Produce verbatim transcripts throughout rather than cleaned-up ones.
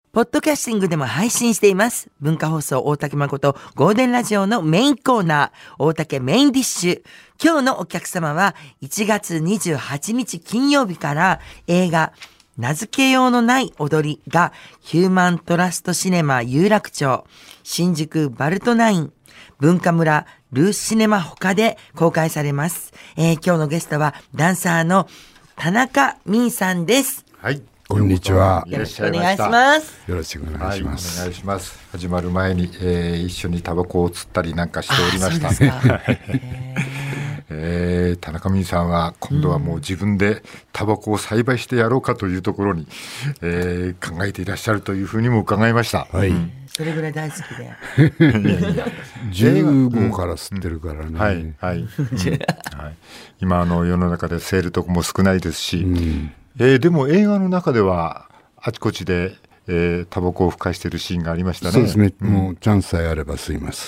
ポッドキャスティングでも配信しています。文化放送大竹誠ゴールデンラジオのメインコーナー、大竹メインディッシュ。今日のお客様はいちがつにじゅうはちにち金曜日から映画名付けようのない踊りがヒューマントラストシネマ有楽町、新宿バルトナイン、文化村ルーシネマ他で公開されます。えー、今日のゲストはダンサーの田中泯さんです。 はい、 こんにちは。 よろしくお願いします。 よろしくお願いします。 はい、お願いします。始まる前に、えー、一緒にタバコを吸ったりなんかしておりました。えー、田中泯さんは今度はもう自分でタバコを栽培してやろうかというところに、えー、考えていらっしゃるというふうにも伺いました。 はい。うん、 それぐらい大好きで。 じゅうごから吸ってるからね。 うん、はい、はい、うん、はい。今あの世の中でセールとかも少ないですし、うん、えー、でも映画の中ではあちこちで、えー、タバコをふかしているシーンがありましたね。 そうですね、うん、もうチャンスさえあれば吸います。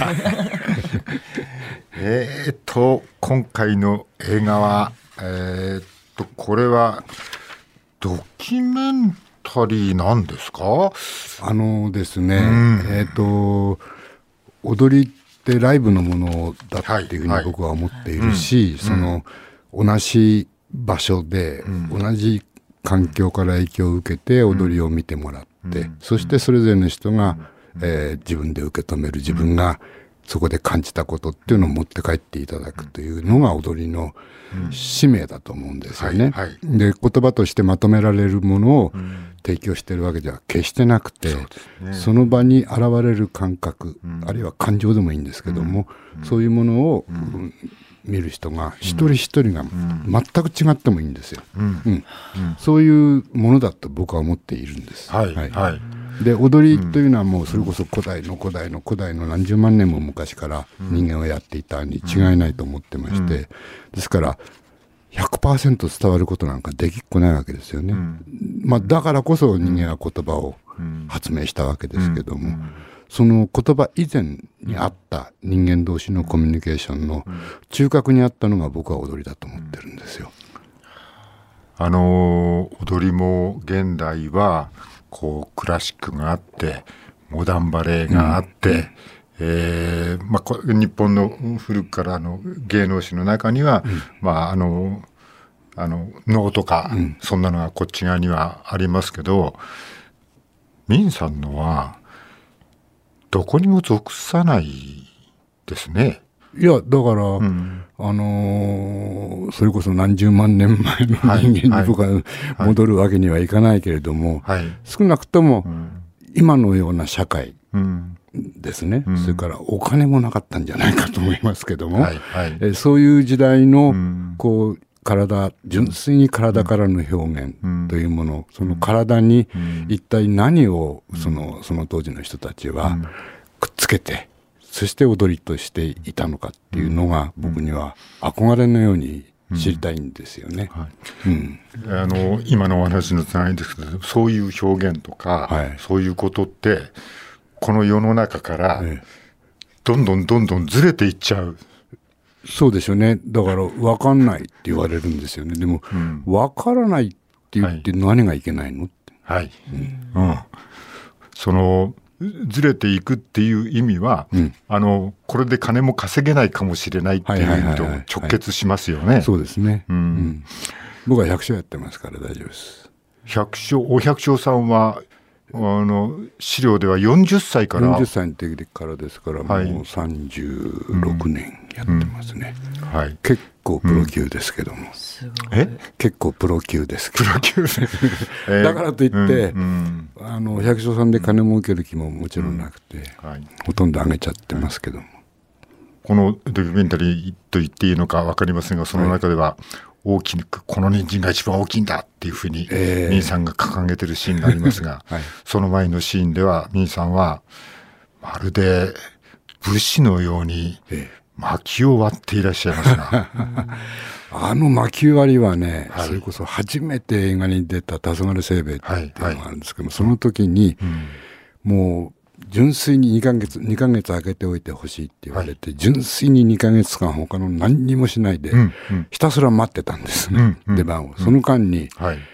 えーと今回の映画は、えー、とこれはドキュメンタリーなんですか？ あのですね、うん、えーと踊りってライブのものだっていうふうに僕は思っているし、はいはい、その同じ場所で、うん、同じ環境から影響を受けて踊りを見てもらって、うん、そしてそれぞれの人が、うん、えー、自分で受け止める、自分がそこで感じたことっていうのを持って帰っていただくというのが踊りの使命だと思うんですよね。はいはい、で、言葉としてまとめられるものを提供しているわけでは決してなくて、うん、 そ, ね、その場に現れる感覚、うん、あるいは感情でもいいんですけども、うん、そういうものを、うん、見る人が一人一人が全く違ってもいいんですよ、うんうんうん、そういうものだと僕は思っているんです。 はいはいはい、 で、踊りというのはもうそれこそ古代の古代の古代の何十万年も昔から人間はやっていたに違いないと思ってまして、ですから ひゃくパーセント 伝わることなんかできっこないわけですよね、まあ、だからこそ人間は言葉を発明したわけですけども、その言葉以前にあった人間同士のコミュニケーションの中核にあったのが僕は踊りだと思ってるんですよ。 あの踊りも現代はこうクラシックがあってモダンバレエがあって、うん、えーまあ、日本の古くからの芸能史の中には、うんまあ、あのあの能とか、うん、そんなのがこっち側にはありますけど、泯さんのはどこにも属さないですね。 いやだから、うん、あのー、それこそ何十万年前の人間に僕は戻るわけにはいかないけれども、はいはい、少なくとも今のような社会ですね、うん、それからお金もなかったんじゃないかと思いますけども、はいはい、えそういう時代のこう体、純粋に体からの表現というもの、その体に一体何をその、その当時の人たちはくっつけて、そして踊りとしていたのかっていうのが僕には憧れのように知りたいんですよね。 うんうん、あの今のお話のつながりですけど、そういう表現とか、はい、そういうことってこの世の中からどんどんどんどんずれていっちゃう。 そうでしょうね。だから分かんないって言われるんですよね。でも、うん、分からないって言って何がいけないのって。はい。 うんうん、そのずれていくっていう意味は、うん、あのこれで金も稼げないかもしれないっていう意味と直結しますよね。はいはいはいはい、 そうですね、うんうん。僕は百姓やってますから大丈夫です。 百姓、お百姓さんはあの資料ではよんじゅっさいからよんじゅっさいの時からですから、はい、もうさんじゅうろくねんやってますね、うんうんはい、結構プロ級ですけども、うん、え結構プロ級ですけどプロ級だからといって、うんうん、あの百姓さんで金儲ける気ももちろんなくて、うんはい、ほとんど上げちゃってますけども、 このドキュメンタリーと言っていいのか分かりませんが、その中では、はい大きくこの人参が一番大きいんだっていうふうに泯さんが掲げてるシーンがありますが、はい、その前のシーンでは泯さんはまるで武士のように薪を割っていらっしゃいますがあの薪割りはね、はい、それこそ初めて映画に出た黄昏清兵衛っていうのがあるんですけども、はいはい、その時に、うん、もう純粋ににかげつにかげつ空けておいてほしいって言われて、はい、純粋ににかげつかん他の何にもしないで、うんうん、ひたすら待ってたんですね、うんうん、出番をその間に、はい、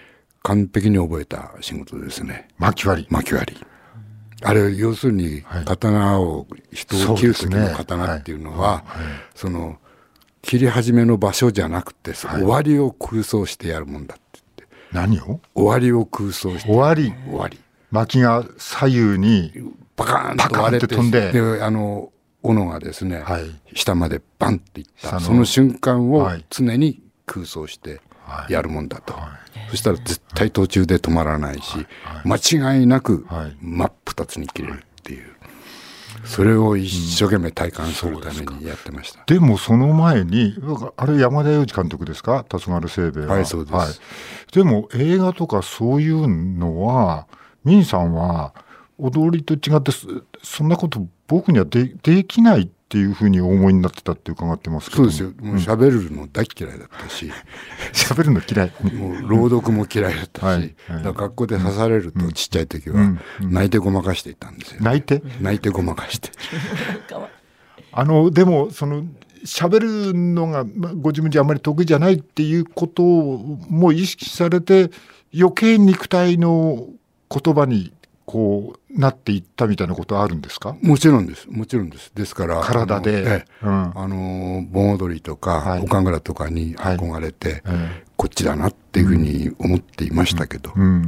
完璧に覚えた仕事ですね。 巻き割り。 巻き割り。あれ、要するに、刀を、はい、人を切る時の刀っていうのは、そ, ねはいはい、その、切り始めの場所じゃなくて、はい、終わりを空想してやるもんだって言って。 何を？ 終わりを空想して。 終わり終わり。 巻きが左右に、 バカーンと割れて、 飛んで、 で、あの、斧がですね、はい、下までバンっていった。その瞬間を常に空想してやるもんだと。はいはい、そしたら絶対途中で止まらないし、はいはい、間違いなく真っ二つに切れるっていう。それを一生懸命体感するためにやってました。 うん、で, でもその前に、あれ山田洋次監督ですか、黄昏清兵衛は。 はい、そうです、はい。 でも映画とかそういうのは、ミンさんは踊りと違って、そんなこと僕には で, できないっていうふうにお思いになってたって伺ってますけど。 そうですよ。もう喋るの大嫌いだったし。 喋、うん、るの嫌い。 もう朗読も嫌いだったし。はいはい、だから学校で刺されるとちっちゃい時は泣いてごまかしていたんですよ。 泣いて泣いてごまかして。 あの、でも、その、喋るのがご自分じゃあまり得意じゃないっていうことをも意識されて、余計肉体の言葉にこうなっていったみたいなことはあるんですか？ もちろんです。もちろんです。ですから、 体で、 あの、うん、あの盆踊りとか、はい、お神楽とかに憧れて、はい、こっちだなっていうふうに思っていましたけど、うんうん、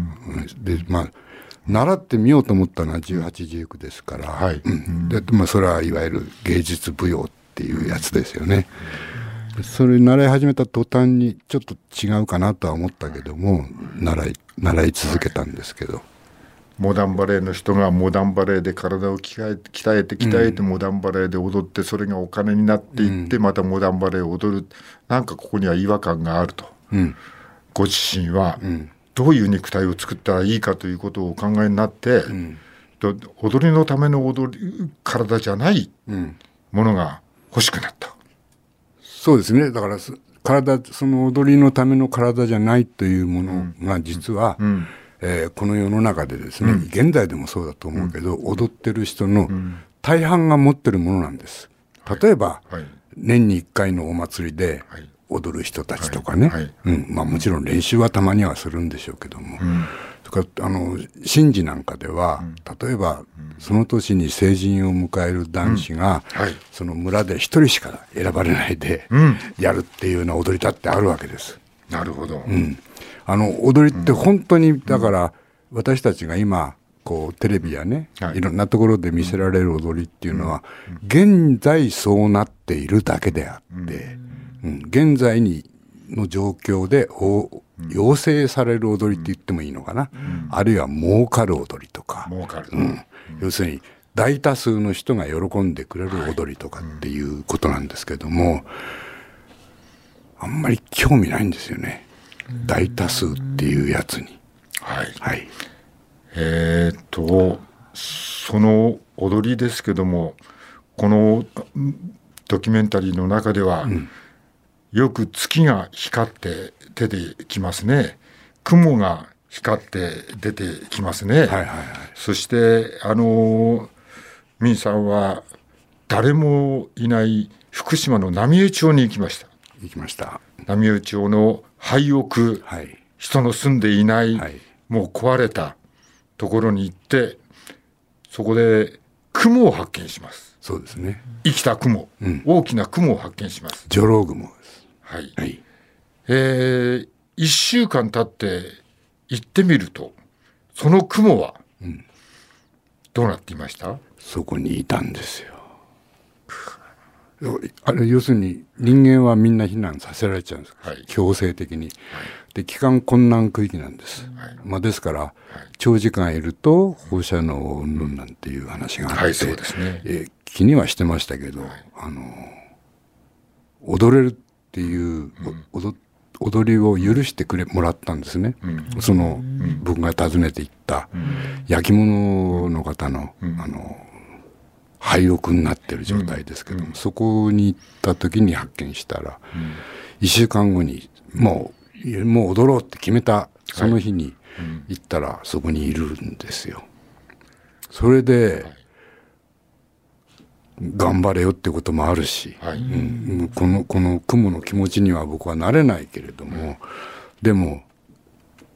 で、まあ、習ってみようと思ったのはじゅうはち、じゅうきゅうですから、はい、うん、で、まあ、それはいわゆる芸術舞踊っていうやつですよね。それ習い始めた途端にちょっと違うかなとは思ったけども、習い、習い続けたんですけど。 モダンバレーの人がモダンバレーで体を鍛えて鍛えて鍛えてモダンバレーで踊って、それがお金になっていってまたモダンバレーを踊る、なんかここには違和感があると、うん、ご自身はどういう肉体を作ったらいいかということをお考えになって、うん、踊りのための踊り体じゃないものが欲しくなった、うん、 そうですね。だから体、その踊りのための体じゃないというものが実は、うんうんえー、この世の中でですね、うん、現在でもそうだと思うけど、うん、踊ってる人の大半が持ってるものなんです。例えば、はいはい、年にいっかいのお祭りで踊る人たちとかね、はいはいうんまあ、もちろん練習はたまにはするんでしょうけども、うん、とかあの神事なんかでは、うん、例えば、うん、その年に成人を迎える男子が、うんはい、その村で一人しか選ばれないでやるっていうような踊りだってあるわけです。 なるほど、 うんあの踊りって本当にだから私たちが今こうテレビやね、はい、いろんなところで見せられる踊りっていうのは現在そうなっているだけであって、うん、現在にの状況で要請される踊りって言ってもいいのかな、うん、あるいは儲かる踊りとか、 儲かる、 うん、要するに大多数の人が喜んでくれる踊りとかっていうことなんですけども、あんまり興味ないんですよね。大多数っていうやつに。 はい。はい。えー、っと、その踊りですけども、このドキュメンタリーの中では、うん、よく月が光って出てきますね。雲が光って出てきますね。はいはいはい。そして、あの、ミンさんは誰もいない福島の浪江町に行きました。 行きました。 浪江町の廃屋、はい、人の住んでいない、はい、もう壊れたところに行って、そこで雲を発見します。 そうですね。 生きた雲、うん、大きな雲を発見します。 女郎雲です。 はい。はい、えー、一週間経って行ってみると、その雲はどうなっていました？ そこにいたんですよ。あれ要するに人間はみんな避難させられちゃうんです、はい、強制的に、はい、で帰還困難区域なんです、はいまあ、ですから、はい、長時間いると放射能云々なんていう話があって、はいそうですねえー、気にはしてましたけど、はい、あの踊れるっていう、うん、踊, 踊りを許してくれもらったんですね、うん、その、うん、僕が訪ねていった焼き物の方の、うん、あの廃屋になってる状態ですけども、うん、そこに行った時に発見したら、うん、いっしゅうかんごにもう、もう踊ろうって決めたその日に行ったらそこにいるんですよ。それで、はい、頑張れよってこともあるし、はいうん、この、この雲の気持ちには僕はなれないけれども、はい、でも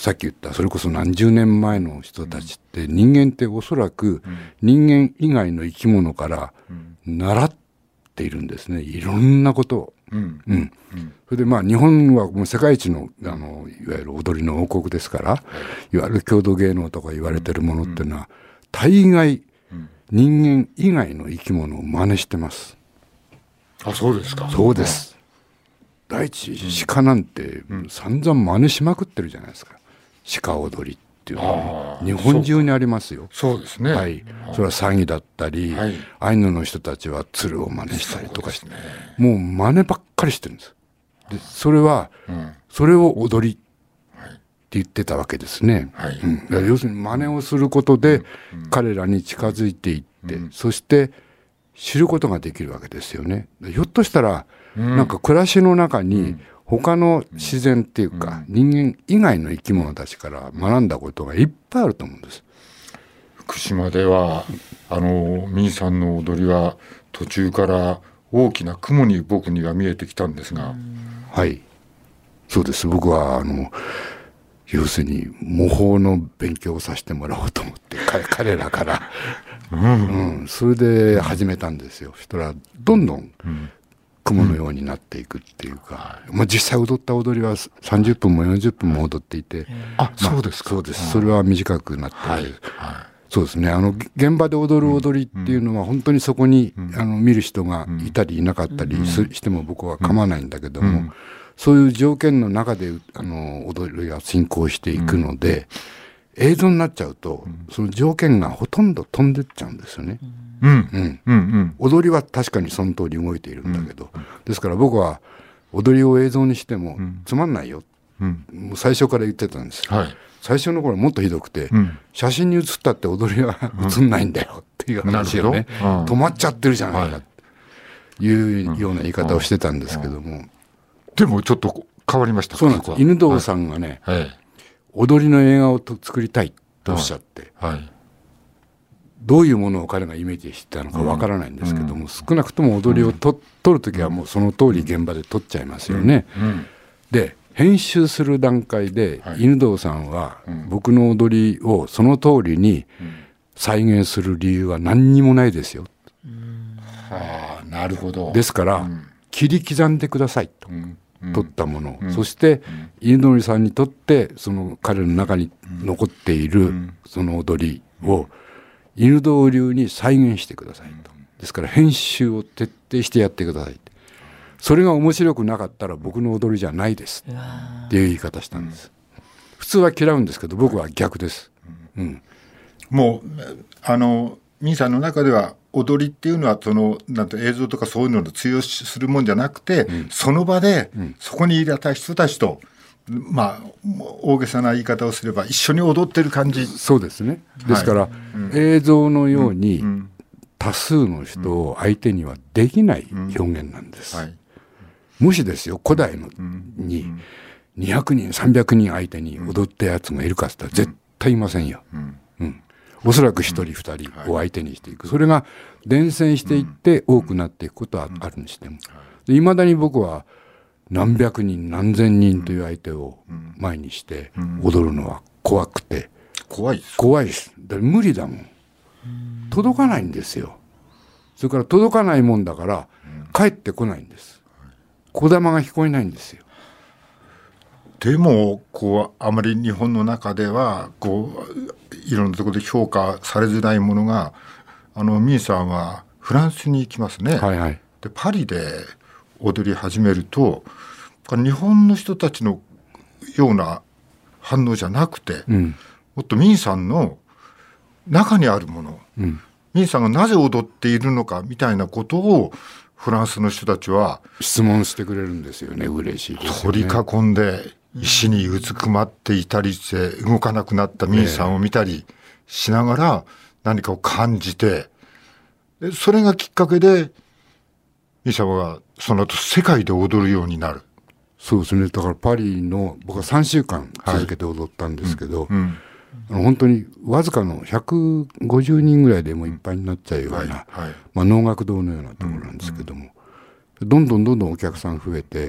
さっき言ったそれこそ何十年前の人たちって、人間っておそらく人間以外の生き物から習っているんですね、いろんなことを。うんうん、それでまあ日本はもう世界一の、あのいわゆる踊りの王国ですから、いわゆる郷土芸能とか言われてるものっていうのは大概人間以外の生き物を真似してます。 あ、そうですか。 そうです。第一鹿なんて散々真似しまくってるじゃないですか。鹿踊りっていうのは日本中にありますよ。 そうですね。 はい、それは詐欺だったり、はい、アイヌの人たちは鶴を真似したりとかして、ね、もう真似ばっかりしてるんです。でそれは、うん、それを踊りって言ってたわけですね。はいうん、要するに真似をすることで、うん、彼らに近づいていって、うん、そして知ることができるわけですよね。ひょっとしたら、うん、なんか暮らしの中に、うん他の自然っていうか、うん、人間以外の生き物たちから学んだことがいっぱいあると思うんです。 福島ではあのミーさんの踊りは途中から大きな雲に僕には見えてきたんですが、 はいそうです。僕はあの要するに模倣の勉強をさせてもらおうと思って彼らから、うんうん、それで始めたんですよ。そしたらどんどん、うん雲のようになっていくっていうか、うんまあ、実際踊った踊りはさんじゅっぷんもよんじゅっぷんも踊っていて、 あ、そうですか。 そうです。それは短くなって、はいはい、そうですね。あの現場で踊る踊りっていうのは本当にそこに、うん、あの見る人がいたりいなかったりしても僕は構わないんだけども、うん、そういう条件の中であの踊りが進行していくので、うん、映像になっちゃうと、その条件がほとんど飛んでっちゃうんですよね。うんうんうん、踊りは確かにその通り動いているんだけど、うん、ですから僕は踊りを映像にしてもつまんないよ、うん、もう最初から言ってたんです、はい、最初の頃はもっとひどくて、うん、写真に写ったって踊りは写んないんだよっていう話をね、うん、止まっちゃってるじゃないかというような言い方をしてたんですけども、うんうん、 でもちょっと変わりました。 そうなんです。犬堂さんがね、はい、踊りの映画を作りたいとおっしゃって、はいはいどういうものを彼がイメージしてたのかわからないんですけども、うん、少なくとも踊りをと、うん、撮るときはもうその通り現場で撮っちゃいますよね、うんうん、で編集する段階で、はい、犬堂さんは僕の踊りをその通りに再現する理由は何にもないですよ、うん、 はあ、なるほど。 ですから、うん、切り刻んでくださいと、うんうん、撮ったもの、うん、そして、うん、犬堂さんにとってその彼の中に残っているその踊りを犬堂流に再現してくださいと。ですから編集を徹底してやってください。それが面白くなかったら僕の踊りじゃないですっていう言い方したんです。普通は嫌うんですけど僕は逆です、うん、 もうあのミーさんの中では踊りっていうのはそのなんて映像とかそういうのを通用するもんじゃなくて、うん、その場で、うん、そこにいた人たちとまあ、大げさな言い方をすれば一緒に踊ってる感じ。 そうですね。ですから、はいうん、映像のように多数の人を相手にはできない表現なんです、うんうんはい、もしですよ古代のににひゃくにんさんびゃくにん相手に踊ったやつがいるかって言ったら絶対いませんよ、うんうん、おそらくひとりふたりを相手にしていく、それが伝染していって多くなっていくことはあるにしても、いまだに僕は何百人何千人という相手を前にして踊るのは怖くて、 怖いです怖いです。だから無理だもん、届かないんですよ。それから届かないもんだから帰ってこないんです。小玉が聞こえないんですよ。 でもこうあまり日本の中ではこういろんなところで評価されづらいものが、あのミーさんはフランスに行きますね、はいはい、でパリで踊り始めると日本の人たちのような反応じゃなくて、うん、もっとミーさんの中にあるもの、うん、ミーさんがなぜ踊っているのかみたいなことをフランスの人たちは質問してくれるんですよね。嬉しいですよね。 取り囲んで石にうずくまっていたりして動かなくなったミーさんを見たりしながら何かを感じて、でそれがきっかけでミーさんはその後世界で踊るようになる。 そうですね。だからパリの僕はさんしゅうかん続けて踊ったんですけど、はいうんうん、あの本当にわずかのひゃくごじゅうにんぐらいでもいっぱいになっちゃうような、はいはいまあ、能楽堂のようなところなんですけども、うんうん、どんどんどんどんお客さん増えて、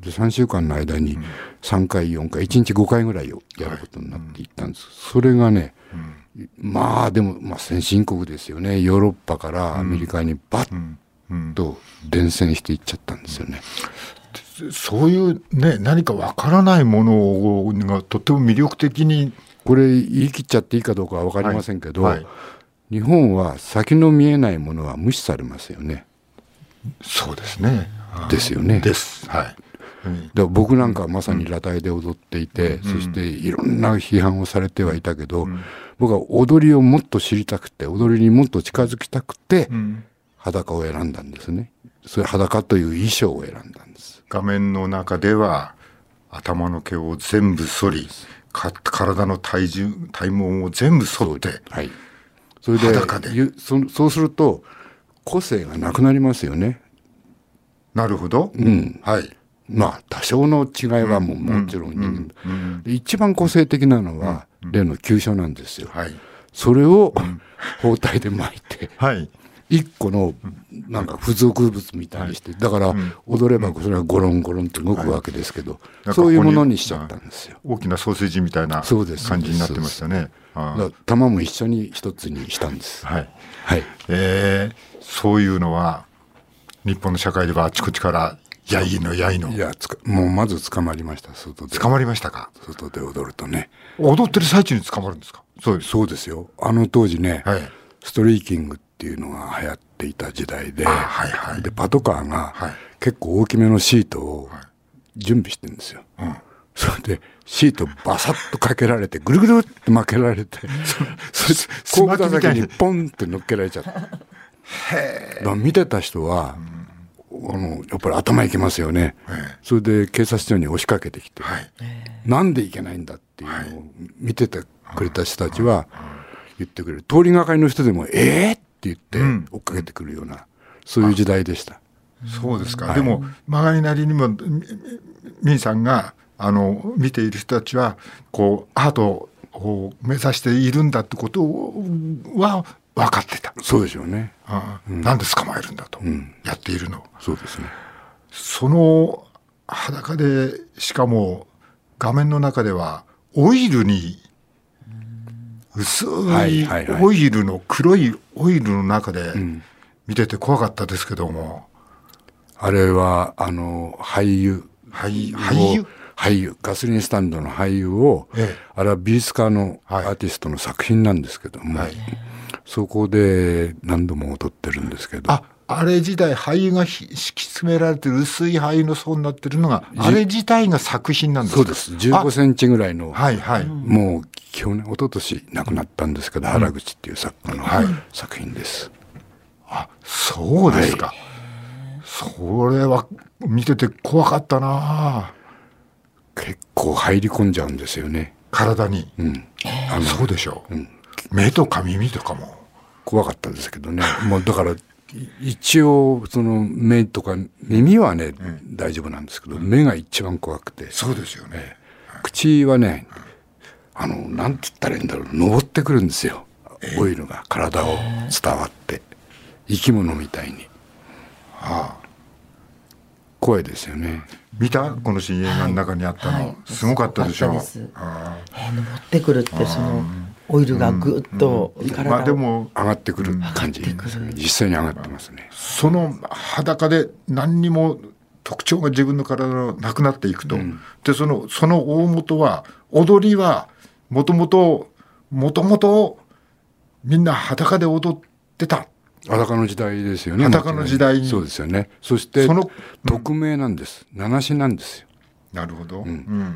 でさんしゅうかんの間にさんかいよんかいいちにちごかいぐらいをやることになっていったんです、それがね、まあでも、まあ、先進国ですよね。ヨーロッパからアメリカにバッと伝染していっちゃったんですよね。 そういうね、何かわからないものがとっても魅力的に、 これ言い切っちゃっていいかどうかは分かりませんけど、 はいはい、 日本は先の見えないものは無視されますよね。 そうですね。 ですよね。 です。はい。 だから僕なんかはまさに裸体で踊っていて、うん、そしていろんな批判をされてはいたけど、うん、僕は踊りをもっと知りたくて、踊りにもっと近づきたくて、うん、裸を選んだんですね。それ裸という衣装を選んだんです。 画面の中では頭の毛を全部剃り、か体の体重体毛を全部剃って、 はい、それで裸で そ, そうすると個性がなくなりますよね。 なるほど、 うん、 はい。 まあ多少の違いはもう、うん、もちろん、うんうんうん、一番個性的なのは、うん、例の急所なんですよ、はい、それを、うん、包帯で巻いて、はい、一個のなんか付属物みたいにして、はい、だから踊ればそれはゴロンゴロンって動くわけですけど、はい、そういうものにしちゃったんですよ。 大きなソーセージみたいな感じになってましたね。 玉も一緒に一つにしたんです、 はいはい。えー、そういうのは日本の社会ではあちこちからやいのやいの。 いやつかもうまず捕まりました。外で捕まりましたか。 外で踊るとね。 踊ってる最中に捕まるんですか。 そうです。そうですよ。あの当時ね、はい、ストリーキングっていうのが流行っていた時代で、はいはい、でパトカーが結構大きめのシートを準備してるんですよ、はい、うん、それでシートバサッとかけられてぐるぐるって巻けられてそれ後部座席にポンって乗っけられちゃった。へー。見てた人は、うん、あのやっぱり頭いきますよね。それで警察署に押しかけてきて、はい、なんでいけないんだっていうのを見ててくれた人たちは言ってくれる。通りがかりの人でもえーって言って追っかけてくるような、うん、そういう時代でした。 そうですか、はい、でも曲がりなりにもミンさんがあの見ている人たちはこうアートを目指しているんだってことは分かってた。 そうでしょうね。 ああ、うん、なんで捕まえるんだと、うん、やっているの。 そうですね。 その裸でしかも画面の中ではオイルに薄いオイルの黒いオイルの中で見てて怖かったですけども、 あれはあの俳優俳優俳優俳優ガソリンスタンドの俳優を、ええ、あれは美術家のアーティストの作品なんですけども、はい、そこで何度も踊ってるんですけど、 ああれ自体俳優が敷き詰められてる薄い俳優の層になってるのがあれ自体が作品なんですか。 そうです。じゅうごセンチぐらいの、はいはい、もう去年一昨年亡くなったんですけど、うん、原口っていう作家の、はい、作品です。 あ、そうですか、はい、それは見てて怖かったな。 結構入り込んじゃうんですよね、 体に、うん、あのそうでしょう、うん、目とか耳とかも怖かったですけどね。もうだから一応その目とか耳はね、うん、大丈夫なんですけど、目が一番怖くて。 そうですよね。 口はね、あのなんて言ったらいいんだろう、登ってくるんですよ、えー、オイルが体を伝わって生き物みたいに、はあ、怖いですよね。 見たこの新映画の中にあったの、はいはい、すごかったでしょう。 あ、えー、登ってくるってそのオイルがぐっと体を、 まあ、でも上がってくる感じ、うん、実際に上がってますね。 その裸で何にも特徴が自分の体のなくなっていくと、うん、でそのその大元は踊りはもともともともとみんな裸で踊ってた。 裸の時代ですよね。 裸の時代に。 そうですよね。そしてその匿名なんです。名無しなんですよ。 なるほど、うんうん、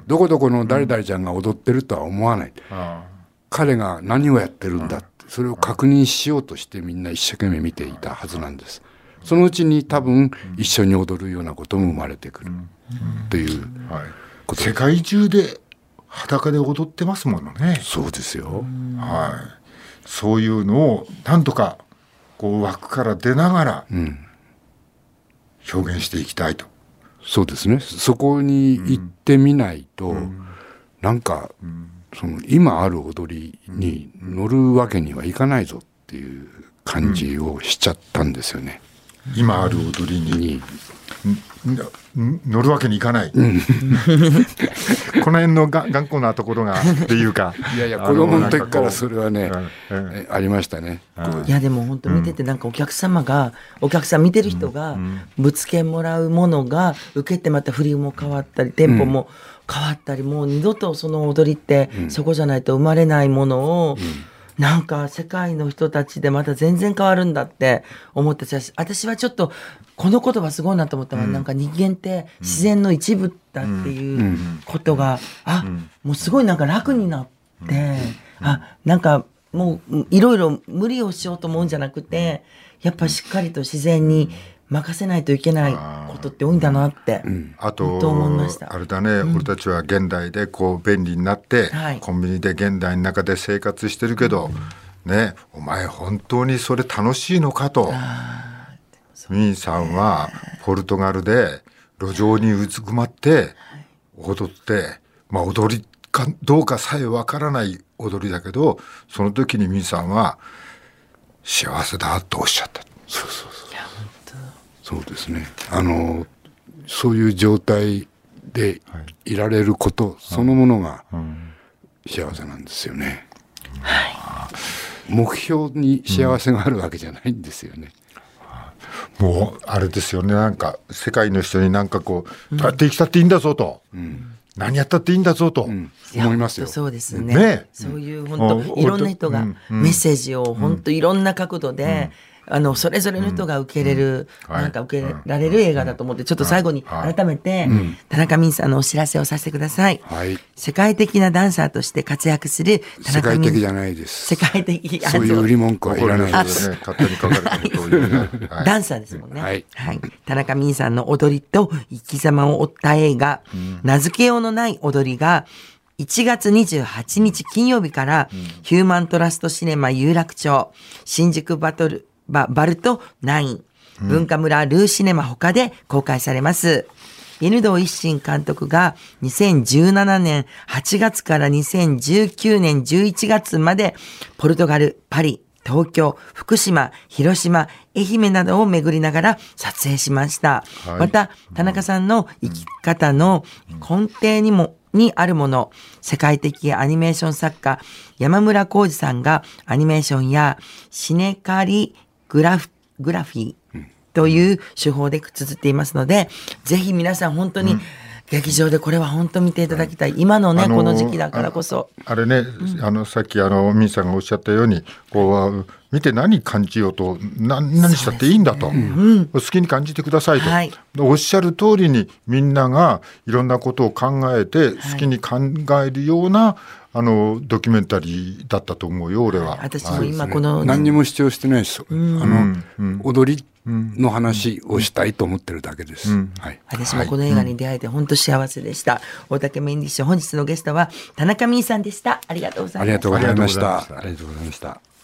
どこどこの誰々ちゃんが踊ってるとは思わない、うん、彼が何をやってるんだって、それを確認しようとしてみんな一生懸命見ていたはずなんです。そのうちに多分一緒に踊るようなことも生まれてくるっていうこと、 世界中で裸で踊ってますものね。 そうですよ、 はい、そういうのをなんとかこう枠から出ながら表現していきたいと、 うん、そうですね。そこに行ってみないと、うん、なんか、うん、その今ある踊りに乗るわけにはいかないぞっていう感じをしちゃったんですよね、 今ある踊りに乗るわけにいかない、うん、この辺のが頑固なところがっていうかいやいや子供の時からそれはね、うん、ありましたね。 いやでも本当見ててなんかお客様が、うん、お客さん見てる人がぶつけもらうものが受けてまた振りも変わったりテンポも変わったり、もう二度とその踊りってそこじゃないと生まれないものを、うんなんか世界の人たちでまた全然変わるんだって思ってたし、私はちょっとこの言葉すごいなと思ったのは、うん、なんか人間って自然の一部だっていうことが、うん、あ、うん、もうすごいなんか楽になって、うん、あ、なんかもういろいろ無理をしようと思うんじゃなくて、やっぱしっかりと自然に任せないといけないことって多いんだなって、うん、 あと思いました。あれだね、うん、俺たちは現代でこう便利になって、はい、コンビニで現代の中で生活してるけど、うん、ね、お前本当にそれ楽しいのかと。ミーさんはポルトガルで路上にうずくまって踊って、まあ、踊りかどうかさえわからない踊りだけど、その時にミーさんは幸せだとおっしゃった。 そうそうそう。そうですね。あのそういう状態でいられることそのものが幸せなんですよね。はい、目標に幸せがあるわけじゃないんですよね。 うん、もうあれですよね。なんか世界の人になんかこう、うん、どうやって生きたっていいんだぞと、うん、何やったっていいんだぞと、うん、 思いますよ。 そうですね。ね、そういう本当いろんな人がメッセージを本当いろんな角度で、あのそれぞれの人が受けれる、うん、なんか受けられる映画だと思って、ちょっと最後に改めて、うん、田中泯さんのお知らせをさせてください。はい、世界的なダンサーとして活躍する田中泯。 世界的じゃないです。 世界的。 そういう売り文句はいらないです。 ね、勝手に書かれたことを言う、ねはい、ダンサーですもんね。はい。はい、田中泯さんの踊りと生き様を追った映画、うん、名付けようのない踊りが、いちがつにじゅうはちにち金曜日から、うん、ヒューマントラストシネマ有楽町、新宿バトル、バ, バルトナイン、文化村ルーシネマ他で公開されます。犬堂一心監督がにせんじゅうななねんはちがつからにせんじゅうきゅうねんじゅういちがつまでポルトガル、パリ、東京、福島、広島、愛媛などを巡りながら撮影しました。はい、また田中さんの生き方の根底にもにあるもの、世界的アニメーション作家山村浩二さんがアニメーションやシネカリグラフ、グラフィーという手法で綴っていますので、ぜひ皆さん本当に劇場でこれは本当見ていただきたい。今のね、この時期だからこそ。 あ, あれね、うん、あのさっきあのミンさんがおっしゃったように、こう見て何感じようと、何, 何したっていいんだと、ね、うん、好きに感じてくださいと、はい、おっしゃる通りにみんながいろんなことを考えて好きに考えるような、はい、あのドキュメンタリーだったと思うよ、俺は。 私も今この、 ね、何にも主張してないです。うん、あの、うん、踊りの話をしたいと思ってるだけです。うんはい、 私もこの映画に出会えて本当幸せでした。大竹メインディッシュ、本日のゲストは田中泯さんでした。ありがとうございました。 ありがとうございました。ありがとうございました。